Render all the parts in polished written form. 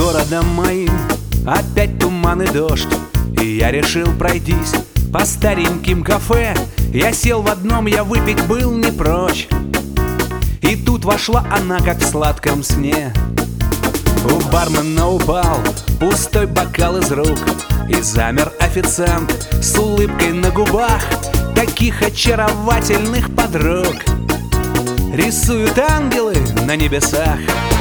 городом моим опять туман и дождь, и я решил пройтись по стареньким кафе. Я сел в одном, я выпить был не прочь, и тут вошла она, как в сладком сне. У бармена упал пустой бокал из рук, и замер официант с улыбкой на губах. Таких очаровательных подруг рисуют ангелы на небесах.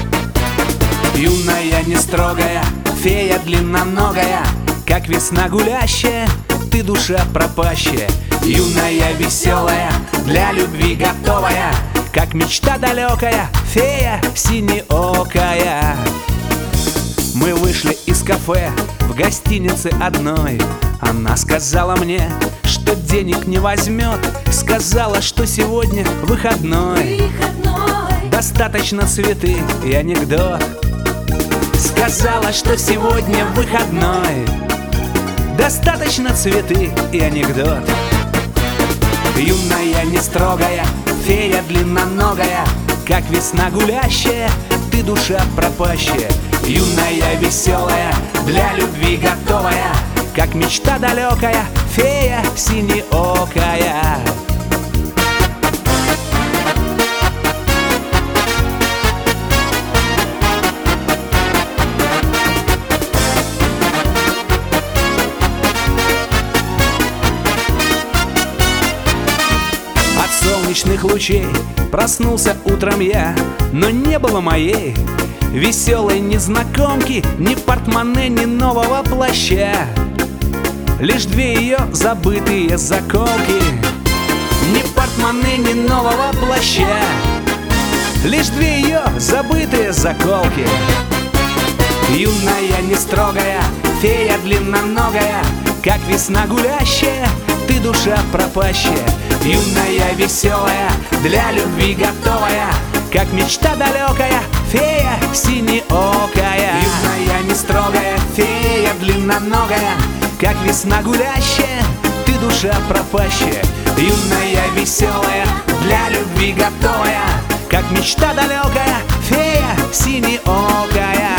Юная, не строгая, фея длинноногая, как весна гулящая, ты душа пропащая. Юная, веселая, для любви готовая, как мечта далекая, фея синеокая. Мы вышли из кафе в гостинице одной. Она сказала мне, что денег не возьмет, сказала, что сегодня выходной. Достаточно цветы и анекдот. Сказала, что сегодня выходной. Достаточно цветы и анекдот. Юная, не строгая, фея длинноногая, как весна гулящая, ты душа пропащая. Юная, веселая, для любви готовая, как мечта далекая, фея синеокая. От солнечных лучей проснулся утром я, но не было моей веселой незнакомки, ни портмоне, ни нового плаща. Лишь две ее забытые заколки, ни портмоне, ни нового плаща. Лишь две ее забытые заколки. Юная, не строгая, фея длинноногая, как весна гулящая, ты душа пропащая. Юная, веселая, для любви готовая, как мечта далекая, фея синеокая. Юная, не строгая, фея длинноногая, как весна гулящая, ты душа пропащая. Юная, веселая, для любви готовая, как мечта далекая, фея синеокая.